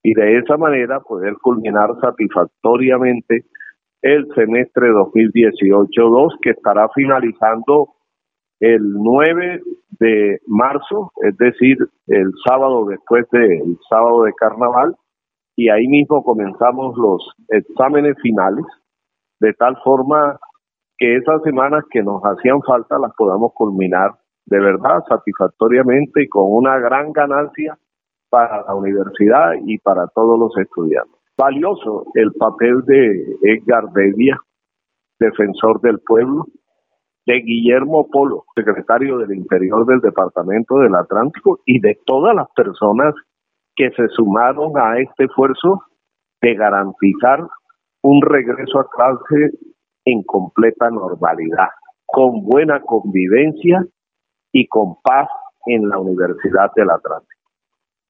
y de esa manera poder culminar satisfactoriamente el semestre 2018-2, que estará finalizando el 9 de marzo, es decir, el sábado después del sábado de carnaval, y ahí mismo comenzamos los exámenes finales, de tal forma que esas semanas que nos hacían falta las podamos culminar de verdad satisfactoriamente y con una gran ganancia para la universidad y para todos los estudiantes. Valioso el papel de Edgar Bedia, defensor del pueblo, de Guillermo Polo, secretario del Interior del Departamento del Atlántico, y de todas las personas que se sumaron a este esfuerzo de garantizar un regreso a clase en completa normalidad, con buena convivencia y con paz en la Universidad del Atlántico.